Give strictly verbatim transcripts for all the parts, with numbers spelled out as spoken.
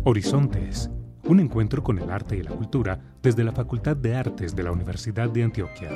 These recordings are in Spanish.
Horizontes, un encuentro con el arte y la cultura desde la Facultad de Artes de la Universidad de Antioquia.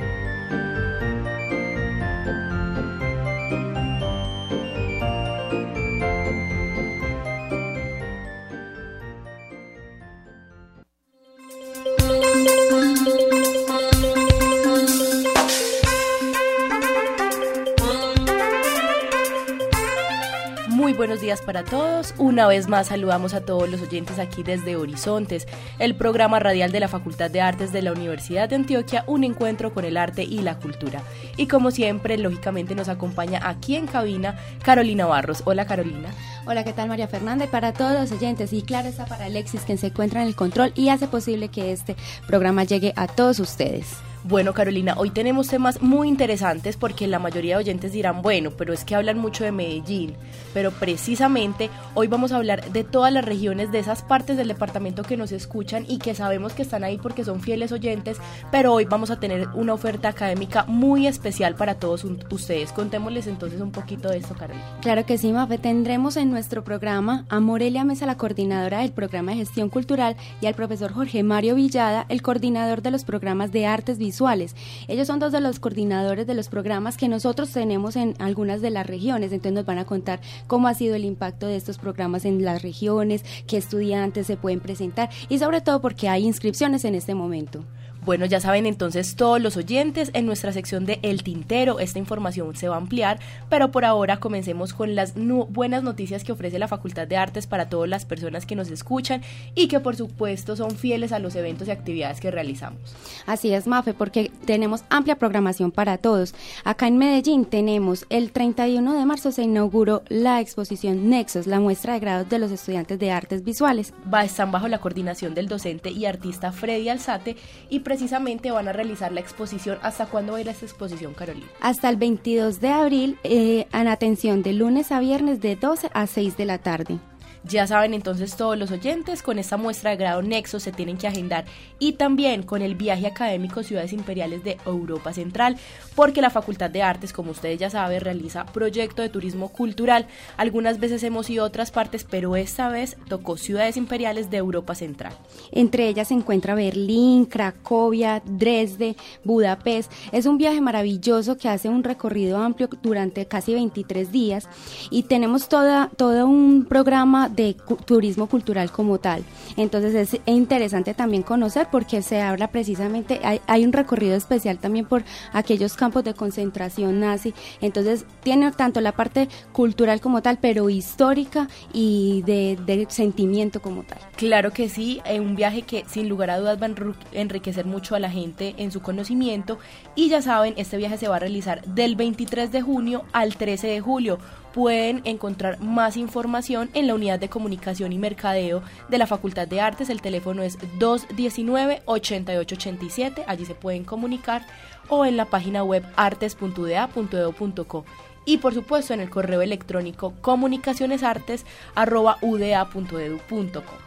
Muy buenos días para todos. Una vez más saludamos a todos los oyentes aquí desde Horizontes, el programa radial de la Facultad de Artes de la Universidad de Antioquia, un encuentro con el arte y la cultura. Y como siempre, lógicamente nos acompaña aquí en cabina Carolina Barros. Hola, Carolina. Hola, ¿qué tal, María Fernanda? Y para todos los oyentes, y claro está para Alexis, quien se encuentra en el control y hace posible que este programa llegue a todos ustedes. Bueno, Carolina, hoy tenemos temas muy interesantes porque la mayoría de oyentes dirán, bueno, pero es que hablan mucho de Medellín, pero precisamente hoy vamos a hablar de todas las regiones, de esas partes del departamento que nos escuchan y que sabemos que están ahí porque son fieles oyentes, pero hoy vamos a tener una oferta académica muy especial para todos ustedes. Contémosles entonces un poquito de esto, Carolina. Claro que sí, Mafe, tendremos en nuestro programa a Morelia Mesa, la coordinadora del programa de gestión cultural, y al profesor Jorge Mario Villada, el coordinador de los programas de artes visuales. Ellos son dos de los coordinadores de los programas que nosotros tenemos en algunas de las regiones, entonces nos van a contar cómo ha sido el impacto de estos programas en las regiones, qué estudiantes se pueden presentar y sobre todo porque hay inscripciones en este momento. Bueno, ya saben entonces todos los oyentes, en nuestra sección de El Tintero esta información se va a ampliar, pero por ahora comencemos con las nu- buenas noticias que ofrece la Facultad de Artes para todas las personas que nos escuchan y que por supuesto son fieles a los eventos y actividades que realizamos. Así es, Mafe, porque tenemos amplia programación para todos. Acá en Medellín tenemos el treinta y uno de marzo se inauguró la exposición Nexos, la muestra de grados de los estudiantes de artes visuales. Va, están bajo la coordinación del docente y artista Freddy Alzate y precisamente van a realizar la exposición. ¿Hasta cuándo va a ir esta exposición, Carolina? Hasta el veintidós de abril, eh, en atención de lunes a viernes de doce a seis de la tarde. Ya saben entonces todos los oyentes, con esta muestra de grado Nexo se tienen que agendar y también con el viaje académico Ciudades Imperiales de Europa Central, porque la Facultad de Artes, como ustedes ya saben, realiza proyecto de turismo cultural. Algunas veces hemos ido a otras partes, pero esta vez tocó Ciudades Imperiales de Europa Central. Entre ellas se encuentra Berlín, Cracovia, Dresde, Budapest. Es un viaje maravilloso que hace un recorrido amplio durante casi veintitrés días y tenemos toda, todo un programa de cu- turismo cultural como tal. Entonces es interesante también conocer porque se habla precisamente, hay, hay un recorrido especial también por aquellos campos de concentración nazi, entonces tiene tanto la parte cultural como tal, pero histórica y de, de sentimiento como tal. Claro que sí, eh, un viaje que sin lugar a dudas va a enru- enriquecer mucho a la gente en su conocimiento y ya saben, este viaje se va a realizar del veintitrés de junio al trece de julio. Pueden encontrar más información en la Unidad de Comunicación y Mercadeo de la Facultad de Artes. El teléfono es dos uno nueve, ocho ocho ocho siete, allí se pueden comunicar, o en la página web artes punto u d a punto e d u punto co. Y por supuesto en el correo electrónico comunicacionesartes arroba u d a punto e d u punto co.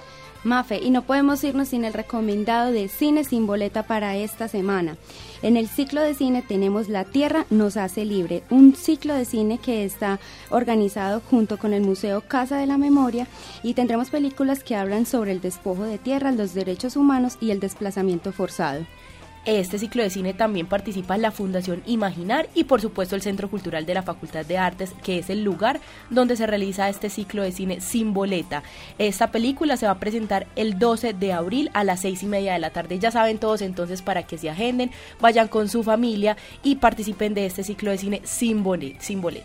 Mafe, y no podemos irnos sin el recomendado de Cine Sin Boleta para esta semana. En el ciclo de cine tenemos La Tierra nos hace libre, un ciclo de cine que está organizado junto con el Museo Casa de la Memoria y tendremos películas que hablan sobre el despojo de tierras, los derechos humanos y el desplazamiento forzado. Este ciclo de cine también participa la Fundación Imaginar y por supuesto el Centro Cultural de la Facultad de Artes, que es el lugar donde se realiza este ciclo de cine Sin Boleta. Esta película se va a presentar el doce de abril a las seis y media de la tarde. Ya saben todos entonces para que se agenden, vayan con su familia y participen de este ciclo de cine Sin Boleta. Sin boleta.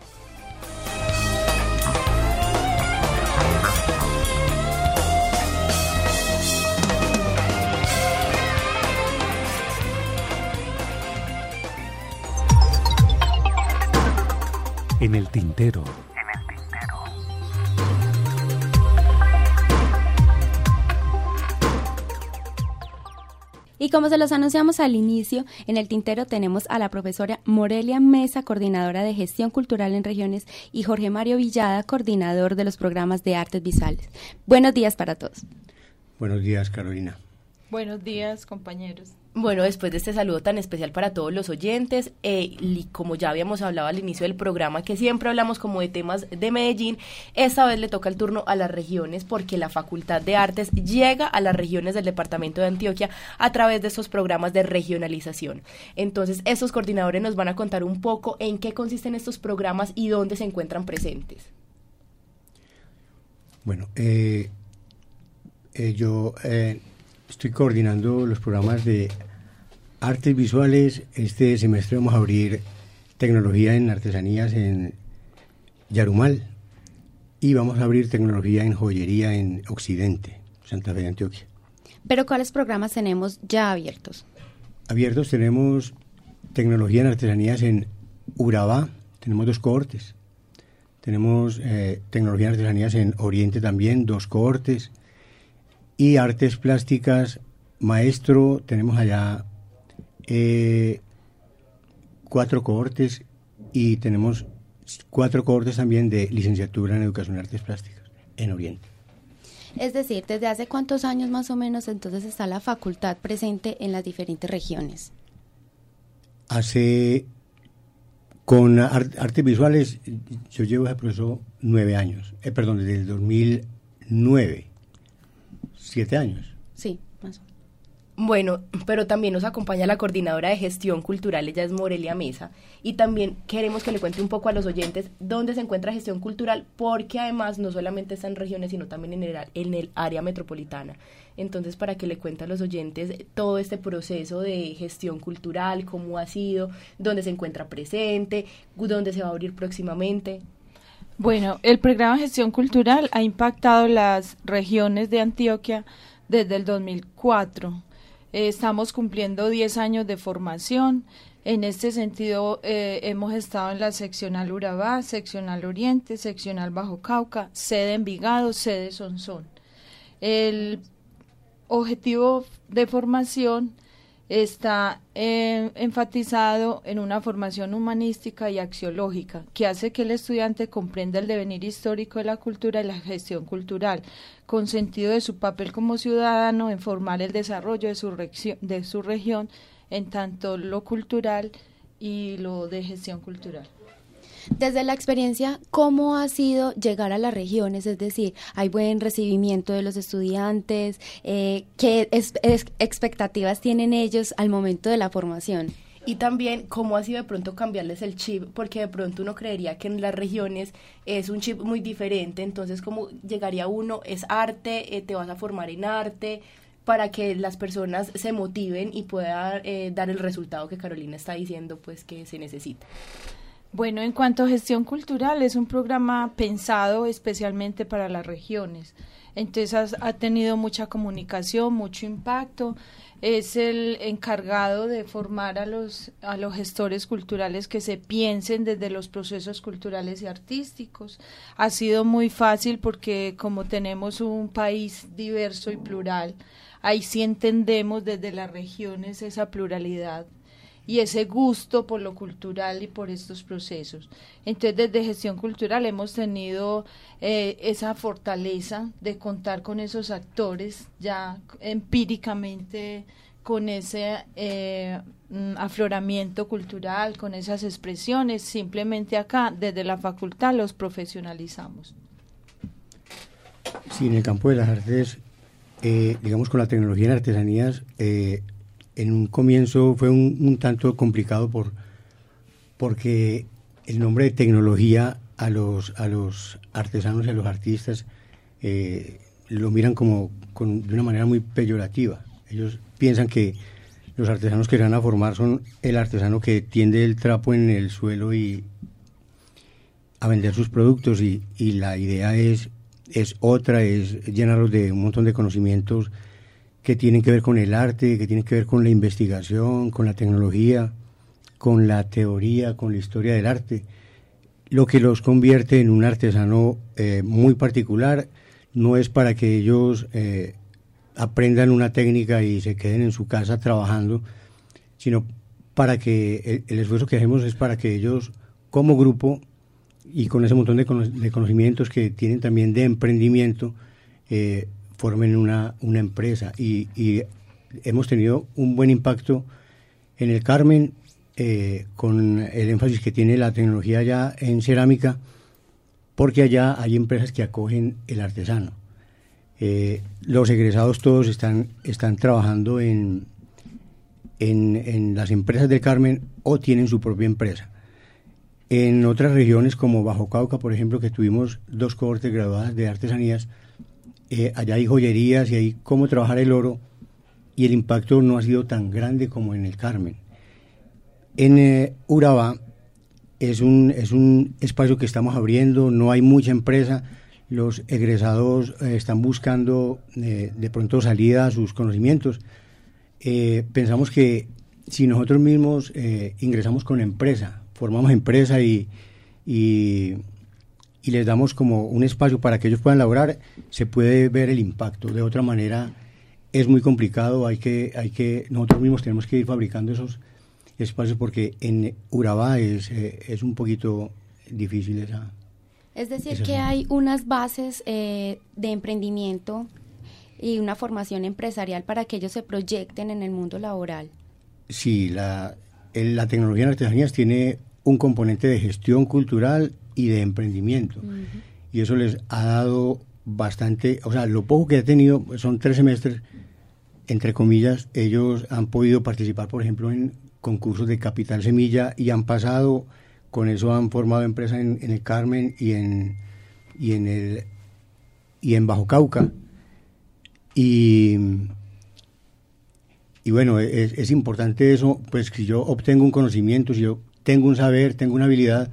En el Tintero. Y como se los anunciamos al inicio, en el Tintero tenemos a la profesora Morelia Mesa, coordinadora de Gestión Cultural en Regiones, y Jorge Mario Villada, coordinador de los programas de artes visuales. Buenos días para todos. Buenos días, Carolina. Buenos días, compañeros. Bueno, después de este saludo tan especial para todos los oyentes, eh, y como ya habíamos hablado al inicio del programa, que siempre hablamos como de temas de Medellín, esta vez le toca el turno a las regiones, porque la Facultad de Artes llega a las regiones del departamento de Antioquia a través de estos programas de regionalización. Entonces, estos coordinadores nos van a contar un poco en qué consisten estos programas y dónde se encuentran presentes. Bueno, eh, eh, yo... Eh, Estoy coordinando los programas de artes visuales. Este semestre vamos a abrir tecnología en artesanías en Yarumal y vamos a abrir tecnología en joyería en Occidente, Santa Fe de Antioquia. ¿Pero cuáles programas tenemos ya abiertos? Abiertos tenemos tecnología en artesanías en Urabá, tenemos dos cohortes. Tenemos eh, tecnología en artesanías en Oriente también, dos cohortes. Y artes plásticas, maestro, tenemos allá eh, cuatro cohortes y tenemos cuatro cohortes también de licenciatura en educación y artes plásticas en Oriente. Es decir, ¿desde hace cuántos años más o menos entonces está la facultad presente en las diferentes regiones? Hace, con art, artes visuales, yo llevo ese proceso nueve años, eh, perdón, desde el dos mil nueve. Siete años. Sí, más o menos. Bueno, pero también nos acompaña la coordinadora de gestión cultural, ella es Morelia Mesa, y también queremos que le cuente un poco a los oyentes dónde se encuentra gestión cultural, porque además no solamente está en regiones, sino también en el, en el área metropolitana. Entonces, para que le cuente a los oyentes todo este proceso de gestión cultural, cómo ha sido, dónde se encuentra presente, dónde se va a abrir próximamente. Bueno, el programa de gestión cultural ha impactado las regiones de Antioquia desde el dos mil cuatro. Eh, estamos cumpliendo diez años de formación. En este sentido, eh, hemos estado en la seccional Urabá, seccional Oriente, seccional Bajo Cauca, sede Envigado, sede Sonsón. El objetivo de formación está eh, enfatizado en una formación humanística y axiológica que hace que el estudiante comprenda el devenir histórico de la cultura y la gestión cultural, con sentido de su papel como ciudadano en formar el desarrollo de su, de su región en tanto lo cultural y lo de gestión cultural. Desde la experiencia, ¿cómo ha sido llegar a las regiones? Es decir, ¿hay buen recibimiento de los estudiantes? Eh, ¿Qué es, es, expectativas tienen ellos al momento de la formación? Y también, ¿cómo ha sido de pronto cambiarles el chip? Porque de pronto uno creería que en las regiones es un chip muy diferente, entonces ¿cómo llegaría uno? Es arte, eh, te vas a formar en arte, para que las personas se motiven y puedan eh, dar el resultado que Carolina está diciendo pues que se necesita. Bueno, en cuanto a gestión cultural, es un programa pensado especialmente para las regiones. Entonces ha, ha tenido mucha comunicación, mucho impacto. Es el encargado de formar a los, a los gestores culturales que se piensen desde los procesos culturales y artísticos. Ha sido muy fácil porque como tenemos un país diverso y plural, ahí sí entendemos desde las regiones esa pluralidad y ese gusto por lo cultural y por estos procesos. Entonces, desde gestión cultural hemos tenido eh, esa fortaleza de contar con esos actores ya empíricamente, con ese eh, afloramiento cultural, con esas expresiones. Simplemente acá, desde la facultad, los profesionalizamos. Sí, en el campo de las artes, eh, digamos con la tecnología en artesanías, eh, en un comienzo fue un, un tanto complicado por porque el nombre de tecnología a los a los artesanos y a los artistas eh, lo miran como con, de una manera muy peyorativa. Ellos piensan que los artesanos que se van a formar son el artesano que tiende el trapo en el suelo y a vender sus productos y, y la idea es, es otra, es llenarlos de un montón de conocimientos que tienen que ver con el arte, que tienen que ver con la investigación, con la tecnología, con la teoría, con la historia del arte, lo que los convierte en un artesano eh, muy particular. No es para que ellos eh, aprendan una técnica y se queden en su casa trabajando, sino para que el, el esfuerzo que hacemos es para que ellos, como grupo, y con ese montón de, cono- de conocimientos que tienen también de emprendimiento, eh, formen una, una empresa y, y hemos tenido un buen impacto en el Carmen, eh, con el énfasis que tiene la tecnología ya en cerámica, porque allá hay empresas que acogen el artesano. Eh, los egresados todos están, están trabajando en, en, en las empresas del Carmen o tienen su propia empresa. En otras regiones como Bajo Cauca, por ejemplo, que tuvimos dos cohortes graduadas de artesanías, eh, allá hay joyerías y hay cómo trabajar el oro, y el impacto no ha sido tan grande como en el Carmen. En eh, Urabá es un, es un espacio que estamos abriendo, no hay mucha empresa, los egresados eh, están buscando eh, de pronto salida a sus conocimientos. Eh, pensamos que si nosotros mismos eh, ingresamos con empresa, formamos empresa y, y, y les damos como un espacio para que ellos puedan laborar, se puede ver el impacto. De otra manera es muy complicado, hay que, hay que, nosotros mismos tenemos que ir fabricando esos espacios porque en Urabá es, eh, es un poquito difícil esa. Es decir, esa que zona. hay unas bases eh, de emprendimiento y una formación empresarial para que ellos se proyecten en el mundo laboral. Sí, la, el, la tecnología en artesanías tiene un componente de gestión cultural y de emprendimiento. Uh-huh. Y eso les ha dado bastante, o sea, lo poco que ha tenido, son tres semestres, entre comillas, ellos han podido participar, por ejemplo, en concursos de Capital Semilla y han pasado, con eso han formado empresas en, en el Carmen y en, y en el y en Bajo Cauca. Y, y bueno, es, es importante eso, pues si yo obtengo un conocimiento, si yo tengo un saber, tengo una habilidad,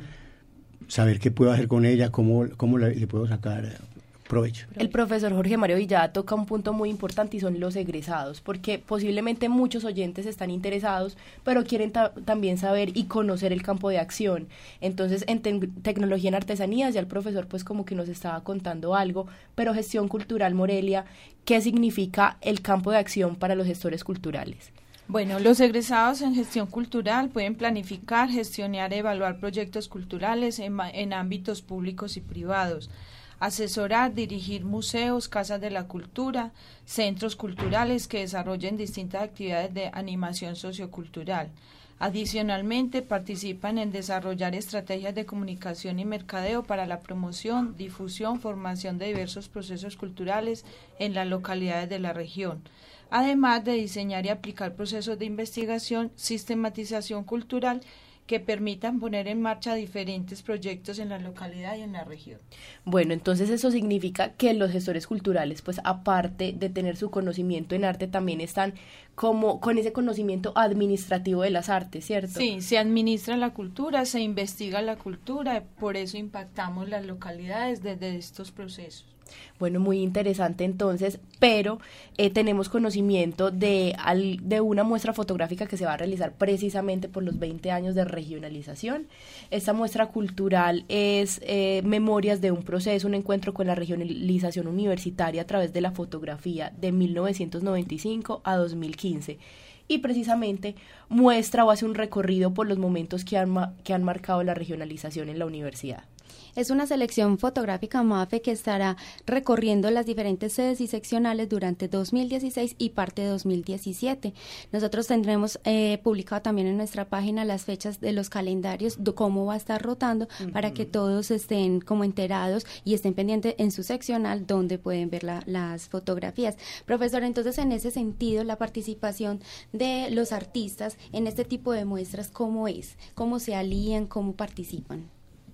saber qué puedo hacer con ella, cómo, cómo le, le puedo sacar provecho. El profesor Jorge Mario Villada toca un punto muy importante y son los egresados, porque posiblemente muchos oyentes están interesados, pero quieren ta- también saber y conocer el campo de acción. Entonces, en te- tecnología en artesanías, ya el profesor pues como que nos estaba contando algo, pero gestión cultural, Morelia, ¿qué significa el campo de acción para los gestores culturales? Bueno, los egresados en gestión cultural pueden planificar, gestionar y evaluar proyectos culturales en, en ámbitos públicos y privados, asesorar, dirigir museos, casas de la cultura, centros culturales que desarrollen distintas actividades de animación sociocultural. Adicionalmente, participan en desarrollar estrategias de comunicación y mercadeo para la promoción, difusión, formación de diversos procesos culturales en las localidades de la región, además de diseñar y aplicar procesos de investigación, sistematización cultural que permitan poner en marcha diferentes proyectos en la localidad y en la región. Bueno, entonces eso significa que los gestores culturales, pues aparte de tener su conocimiento en arte, también están como con ese conocimiento administrativo de las artes, ¿cierto? Sí, se administra la cultura, se investiga la cultura, por eso impactamos las localidades desde estos procesos. Bueno, muy interesante entonces, pero eh, tenemos conocimiento de, al, de una muestra fotográfica que se va a realizar precisamente por los veinte años de regionalización. Esta muestra cultural es eh, Memorias de un proceso, un encuentro con la regionalización universitaria a través de la fotografía de mil novecientos noventa y cinco a dos mil quince. Y precisamente muestra o hace un recorrido por los momentos que han, ma- que han marcado la regionalización en la universidad. Es una selección fotográfica MAFE que estará recorriendo las diferentes sedes y seccionales durante dos mil dieciséis y parte de dos mil diecisiete. Nosotros tendremos eh, publicado también en nuestra página las fechas de los calendarios, de cómo va a estar rotando, uh-huh, para que todos estén como enterados y estén pendientes en su seccional donde pueden ver la, las fotografías. Profesor, entonces en ese sentido la participación de los artistas en este tipo de muestras, ¿cómo es? ¿Cómo se alían? ¿Cómo participan?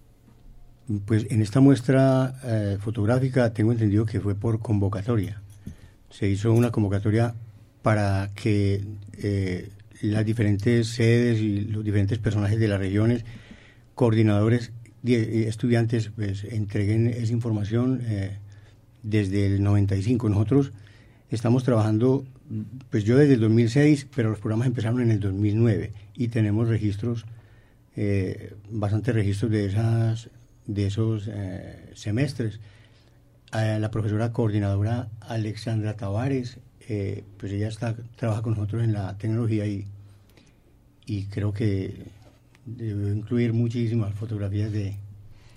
Pues en esta muestra eh, fotográfica tengo entendido que fue por convocatoria. Se hizo una convocatoria para que eh, las diferentes sedes y los diferentes personajes de las regiones, coordinadores, de, estudiantes, pues entreguen esa información eh, desde el noventa y cinco. Nosotros estamos trabajando, pues yo desde el dos mil seis, pero los programas empezaron en el dos mil nueve y tenemos registros, eh, bastantes registros de esas de esos eh, semestres. Eh, la profesora coordinadora Alexandra Tavares, eh, pues ella está trabaja con nosotros en la tecnología y, y creo que debe incluir muchísimas fotografías de,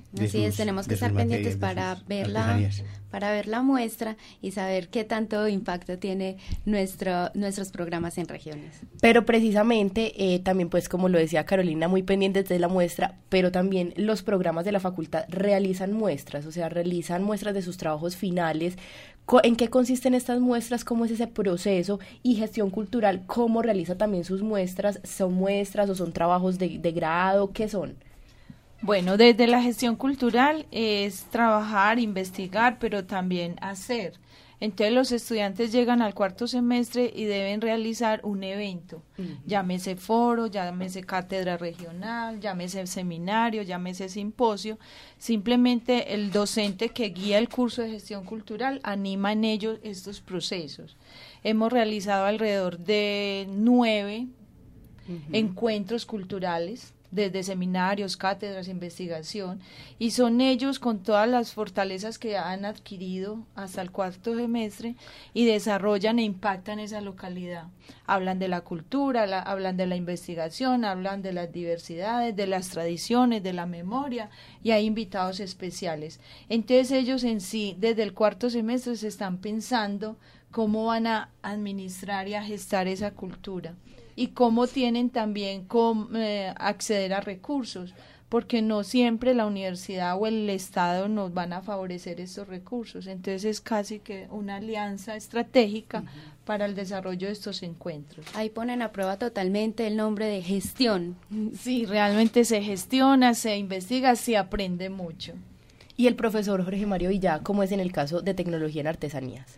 de Así sus, es, tenemos que de estar sus pendientes materias, de para sus ver, la, artesanías. para ver la muestra y saber qué tanto impacto tiene nuestro, nuestros programas en regiones. Pero precisamente, eh, también pues como lo decía Carolina, muy pendientes de la muestra, pero también los programas de la facultad realizan muestras, o sea, realizan muestras de sus trabajos finales. ¿En qué consisten estas muestras? ¿Cómo es ese proceso? Y Gestión Cultural, ¿cómo realiza también sus muestras? ¿Son muestras o son trabajos de, de grado? ¿Qué son? Bueno, desde la gestión cultural es trabajar, investigar, pero también hacer. Entonces los estudiantes llegan al cuarto semestre y deben realizar un evento, uh-huh. llámese foro, llámese cátedra regional, llámese seminario, llámese simposio. Simplemente el docente que guía el curso de gestión cultural anima en ellos estos procesos. Hemos realizado alrededor de nueve uh-huh. encuentros culturales, desde seminarios, cátedras, investigación, y son ellos con todas las fortalezas que han adquirido hasta el cuarto semestre y desarrollan e impactan esa localidad. Hablan de la cultura, la, hablan de la investigación, hablan de las diversidades, de las tradiciones, de la memoria, y hay invitados especiales. Entonces ellos en sí, desde el cuarto semestre, se están pensando cómo van a administrar y a gestar esa cultura. Y cómo tienen también cómo, eh, acceder a recursos, porque no siempre la universidad o el Estado nos van a favorecer estos recursos. Entonces es casi que una alianza estratégica uh-huh. para el desarrollo de estos encuentros. Ahí ponen a prueba totalmente el nombre de gestión. Sí, realmente se gestiona, se investiga, se aprende mucho. Y el profesor Jorge Mario Villada, ¿cómo es en el caso de Tecnología en Artesanías?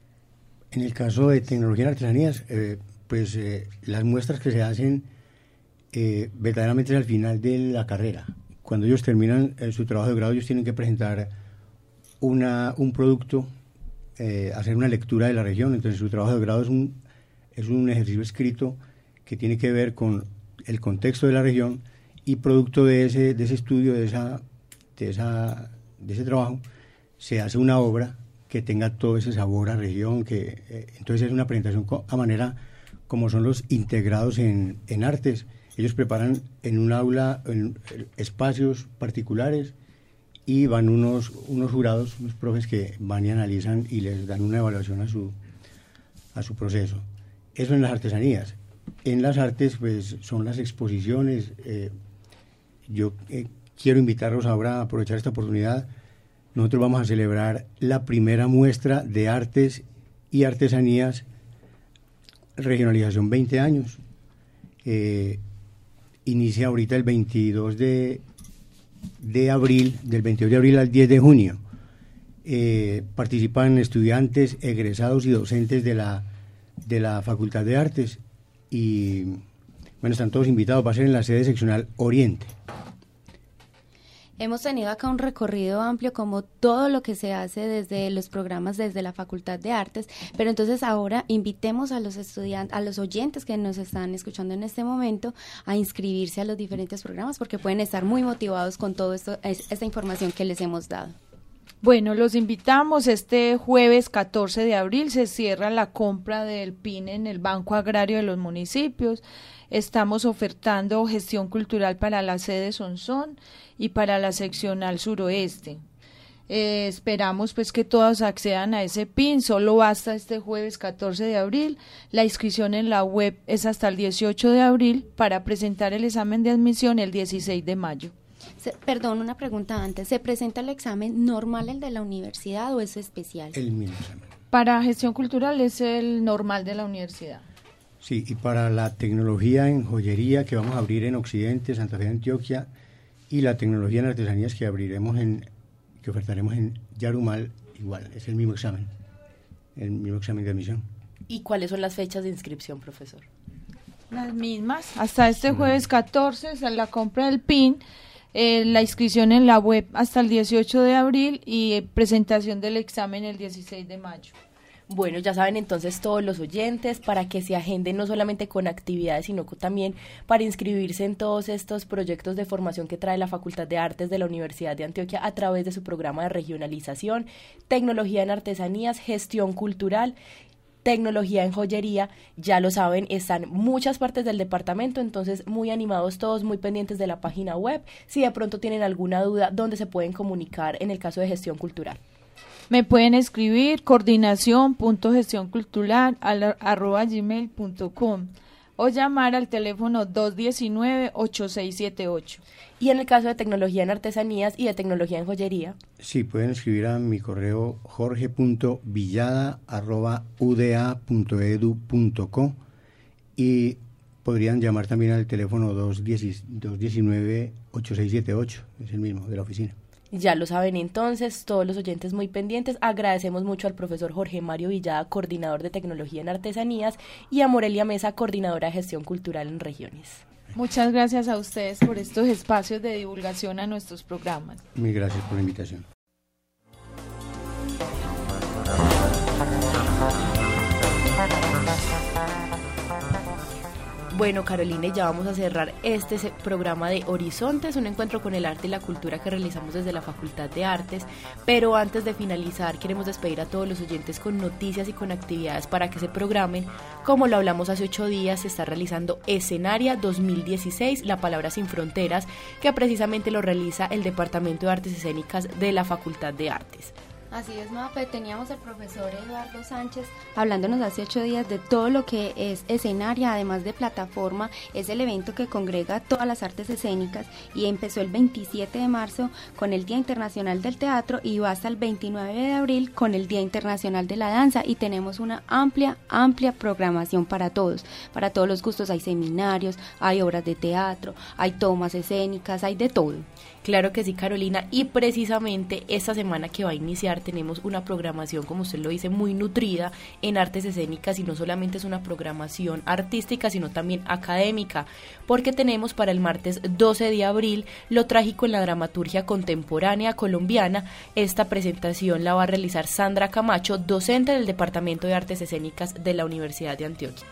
En el caso de Tecnología en Artesanías, eh, pues eh, las muestras que se hacen eh, verdaderamente al final de la carrera. Cuando ellos terminan eh, su trabajo de grado, ellos tienen que presentar una, un producto, eh, hacer una lectura de la región. Entonces su trabajo de grado es un, es un ejercicio escrito que tiene que ver con el contexto de la región, y producto de ese, de ese estudio, de, esa, de, esa, de ese trabajo, se hace una obra que tenga todo ese sabor a región. Que eh, entonces es una presentación a manera como son los integrados en, en artes. Ellos preparan en un aula en espacios particulares y van unos, unos jurados, unos profes que van y analizan y les dan una evaluación a su, a su proceso. Eso en las artesanías. En las artes, pues, son las exposiciones. Eh, yo eh, quiero invitarlos ahora a aprovechar esta oportunidad. Nosotros vamos a celebrar la primera muestra de artes y artesanías Regionalización veinte años. Eh, inicia ahorita el veintidós de abril, del veintidós de abril al diez de junio. Eh, participan estudiantes, egresados y docentes de la, de la Facultad de Artes. Y bueno, están todos invitados. Va a ser en la sede seccional Oriente. Hemos tenido acá un recorrido amplio como todo lo que se hace desde los programas desde la Facultad de Artes, pero entonces ahora invitemos a los estudiantes, a los oyentes que nos están escuchando en este momento a inscribirse a los diferentes programas, porque pueden estar muy motivados con todo esto, esta información que les hemos dado. Bueno, los invitamos. Este jueves catorce de abril se cierra la compra del P I N en el Banco Agrario de los Municipios. Estamos ofertando gestión cultural para la sede Sonsón y para la seccional suroeste. Eh, esperamos pues que todos accedan a ese P I N. Solo basta este jueves catorce de abril. La inscripción en la web es hasta el dieciocho de abril para presentar el examen de admisión el dieciséis de mayo. Se, perdón, una pregunta antes. ¿Se presenta el examen normal, el de la universidad, o es especial? El mismo examen. Para gestión cultural es el normal de la universidad. Sí, y para la tecnología en joyería que vamos a abrir en Occidente, Santa Fe de Antioquia, y la tecnología en artesanías que abriremos en, que ofertaremos en Yarumal, igual, es el mismo examen, el mismo examen de admisión. ¿Y cuáles son las fechas de inscripción, profesor? Las mismas, hasta este jueves catorce es la compra del P I N, eh, la inscripción en la web hasta el dieciocho de abril y eh, presentación del examen el dieciséis de mayo. Bueno, ya saben entonces todos los oyentes para que se agenden no solamente con actividades, sino también para inscribirse en todos estos proyectos de formación que trae la Facultad de Artes de la Universidad de Antioquia a través de su programa de regionalización, tecnología en artesanías, gestión cultural. tecnología en joyería. Ya lo saben, están muchas partes del departamento, entonces muy animados todos, muy pendientes de la página web. Si de pronto tienen alguna duda, ¿dónde se pueden comunicar en el caso de gestión cultural? Me pueden escribir coordinación punto gestión cultural arroba gmail punto com o llamar al teléfono dos uno nueve, ocho seis siete ocho. Y en el caso de tecnología en artesanías y de tecnología en joyería. Sí, pueden escribir a mi correo jorge punto villada arroba u d a punto e d u punto co y podrían llamar también al teléfono dos uno nueve, ocho seis siete ocho, es el mismo de la oficina. Ya lo saben entonces, todos los oyentes muy pendientes. Agradecemos mucho al profesor Jorge Mario Villada, coordinador de tecnología en artesanías, y a Morelia Mesa, coordinadora de gestión cultural en regiones. Muchas gracias a ustedes por estos espacios de divulgación a nuestros programas. Muy gracias por la invitación. Bueno, Carolina, ya vamos a cerrar este programa de Horizontes, un encuentro con el arte y la cultura que realizamos desde la Facultad de Artes, pero antes de finalizar queremos despedir a todos los oyentes con noticias y con actividades para que se programen. Como lo hablamos hace ocho días, se está realizando Escenaria dos mil dieciséis, La Palabra Sin Fronteras, que precisamente lo realiza el Departamento de Artes Escénicas de la Facultad de Artes. Así es, Mafe, teníamos al profesor Eduardo Sánchez hablándonos hace ocho días de todo lo que es Escenaria, además de plataforma. Es el evento que congrega todas las artes escénicas y empezó el veintisiete de marzo con el Día Internacional del Teatro y va hasta el veintinueve de abril con el Día Internacional de la Danza, y tenemos una amplia, amplia programación para todos, para todos los gustos. Hay seminarios, hay obras de teatro, hay tomas escénicas, hay de todo. Claro que sí, Carolina, y precisamente esta semana que va a iniciar tenemos una programación, como usted lo dice, muy nutrida en artes escénicas, y no solamente es una programación artística, sino también académica, porque tenemos para el martes doce de abril Lo Trágico en la Dramaturgia Contemporánea Colombiana. Esta presentación la va a realizar Sandra Camacho, docente del Departamento de Artes Escénicas de la Universidad de Antioquia.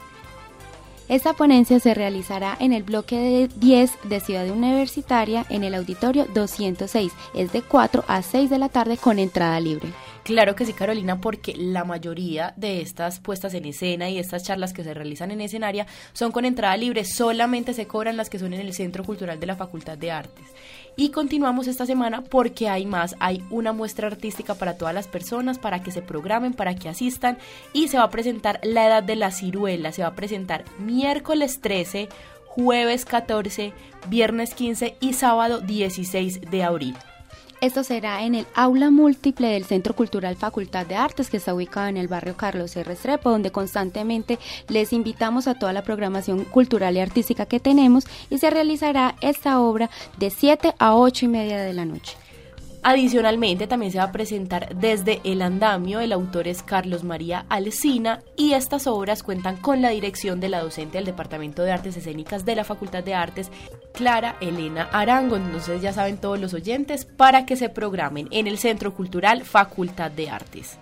Esta ponencia se realizará en el bloque de diez de Ciudad Universitaria en el auditorio doscientos seis. Es de cuatro a seis de la tarde con entrada libre. Claro que sí, Carolina, porque la mayoría de estas puestas en escena y estas charlas que se realizan en Escenaria son con entrada libre, solamente se cobran las que son en el Centro Cultural de la Facultad de Artes. Y continuamos esta semana porque hay más, hay una muestra artística para todas las personas, para que se programen, para que asistan, y se va a presentar La Edad de la Ciruela. Se va a presentar miércoles trece, jueves catorce, viernes quince y sábado dieciséis de abril. Esto será en el aula múltiple del Centro Cultural Facultad de Artes, que está ubicado en el barrio Carlos R. Restrepo, donde constantemente les invitamos a toda la programación cultural y artística que tenemos, y se realizará esta obra de siete a ocho y media de la noche. Adicionalmente, también se va a presentar Desde el Andamio. El autor es Carlos María Alsina, y estas obras cuentan con la dirección de la docente del Departamento de Artes Escénicas de la Facultad de Artes, Clara Elena Arango. Entonces ya saben todos los oyentes para que se programen en el Centro Cultural Facultad de Artes.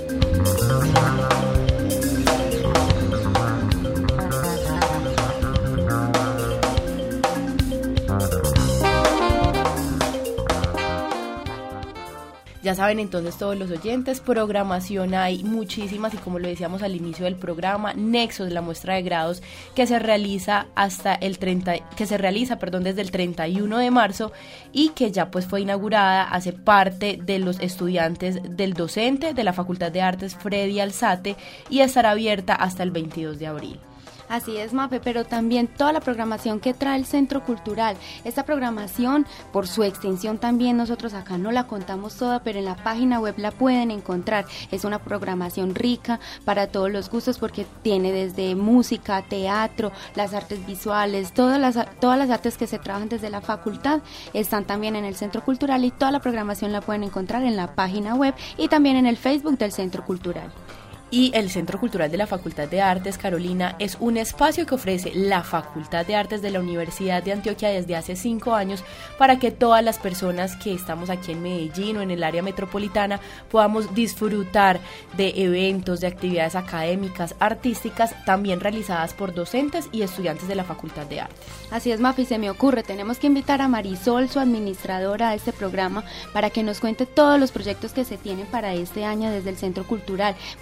Ya saben entonces todos los oyentes, programación hay muchísimas, y como lo decíamos al inicio del programa, Nexos, la muestra de grados que se realiza hasta el treinta, que se realiza, perdón, desde el treinta y uno de marzo, y que ya pues fue inaugurada, hace parte de los estudiantes del docente de la Facultad de Artes, Freddy Alzate, y estará abierta hasta el veintidós de abril. Así es, Mafe, pero también toda la programación que trae el Centro Cultural. Esta programación, por su extensión también, nosotros acá no la contamos toda, pero en la página web la pueden encontrar. Es una programación rica para todos los gustos, porque tiene desde música, teatro, las artes visuales, todas las, todas las artes que se trabajan desde la facultad están también en el Centro Cultural, y toda la programación la pueden encontrar en la página web y también en el Facebook del Centro Cultural. Y el Centro Cultural de la Facultad de Artes, Carolina, es un espacio que ofrece la Facultad de Artes de la Universidad de Antioquia desde hace cinco años para que todas las personas que estamos aquí en Medellín o en el área metropolitana podamos disfrutar de eventos, de actividades académicas, artísticas, también realizadas por docentes y estudiantes de la Facultad de Artes. Así es, Mafi, se me ocurre, tenemos que invitar a Marisol, su administradora de este programa, para que nos cuente todos los proyectos que se tienen para este año desde el Centro Cultural, porque muchas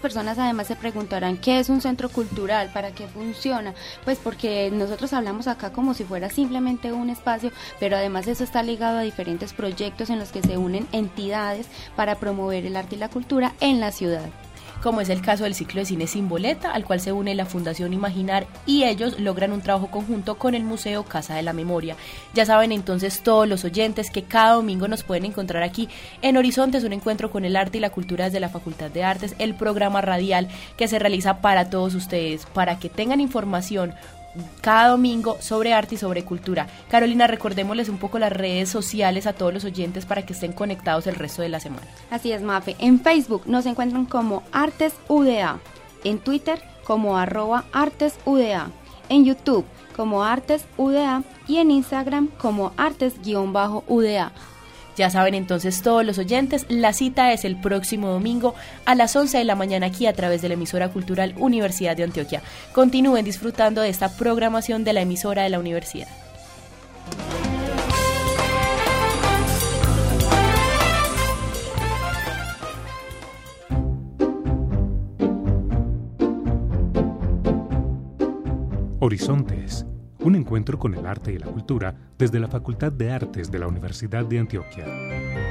personas además se preguntarán, ¿qué es un centro cultural? ¿Para qué funciona? Pues porque nosotros hablamos acá como si fuera simplemente un espacio, pero además eso está ligado a diferentes proyectos en los que se unen entidades para promover el arte y la cultura en la ciudad, como es el caso del ciclo de cine Sin Boleta, al cual se une la Fundación Imaginar, y ellos logran un trabajo conjunto con el Museo Casa de la Memoria. Ya saben entonces todos los oyentes que cada domingo nos pueden encontrar aquí en Horizontes, un encuentro con el arte y la cultura desde la Facultad de Artes, el programa radial que se realiza para todos ustedes, para que tengan información cada domingo sobre arte y sobre cultura. Carolina, recordémosles un poco las redes sociales a todos los oyentes para que estén conectados el resto de la semana. Así es, Mafe. En Facebook nos encuentran como Artes U D A, en Twitter como arroba Artes U D A, en YouTube como Artes U D A y en Instagram como Artes-U D A. Ya saben entonces todos los oyentes, la cita es el próximo domingo a las once de la mañana aquí a través de la emisora cultural Universidad de Antioquia. Continúen disfrutando de esta programación de la emisora de la universidad. Horizontes, un encuentro con el arte y la cultura desde la Facultad de Artes de la Universidad de Antioquia.